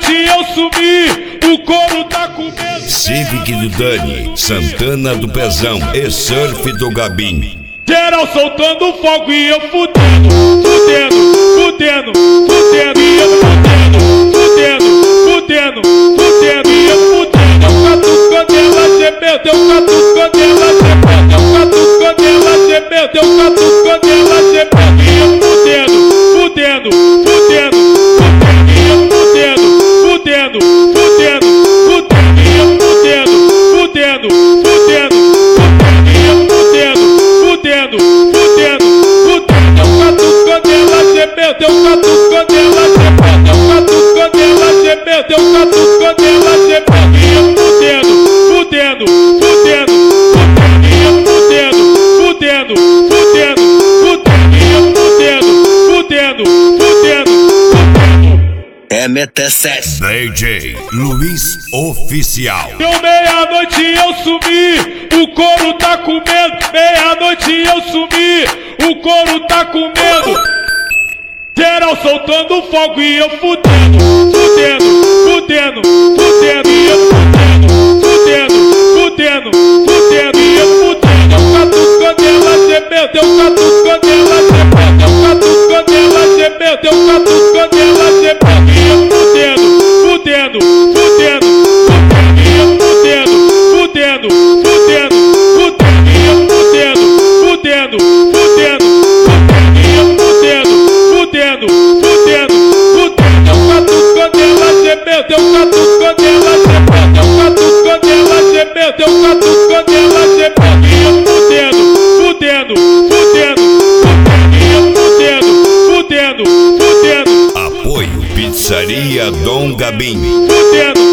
meia-noite eu sumi, o couro tá com medo. Civic do Dani, Santana do Pezão e Surf do Gabim. Geral soltando fogo e eu fudendo, fudendo, fudendo, fudendo e eu fudendo, fudendo, fudendo, fudendo e eu fudendo. Eu catucando ela gemeu, deu catucando ela gemeu, deu catucando ela gemeu, deu catucando ela gemeu e eu fudendo, fudendo, fudendo, fudendo e eu fudendo, fudendo, fudendo, fudendo e eu fudendo, fudendo, fudendo, fudendo e eu fudendo. Fudendo, fudendo, fudendo, deu catucando ela gemeu, deu catucando ela gemeu, deu catucando ela gemeu, deu catucando ela gemeu e eu fudendo, fudendo, fudendo, fudendo e eu fudendo, fudendo, fudendo, fudendo e eu fudendo, fudendo, fudendo, fudendo. MT7 DJ Luiz Oficial. Deu meia-noite eu sumi, o couro tá com medo. Meia-noite eu sumi, o couro tá com medo. Geral soltando fogo e eu fudendo, fudendo, fudendo, fudendo e eu fudendo, fudendo, fudendo, fudendo e eu fudendo. Deu catucando ela gemeu, deu catucando ela gemeu, deu catucando ela gemeu, deu catucando ela gemeu e eu fudendo, fudendo, fudendo, fudendo e eu fudendo, fudendo, fudendo, fudendo e eu fudendo, fudendo, fudendo, fudendo e eu fudendo, fudendo, fudendo, fudendo. Deu catucando ela gemeu, deu catucando ela gemeu, deu catucando ela gemeu, deu catucando ela gemeu e eu fudendo, fudendo, fudendo, fudendo e eu fudendo, fudendo, fudendo. Apoio Pizzaria Dom Gabim. Fudendo.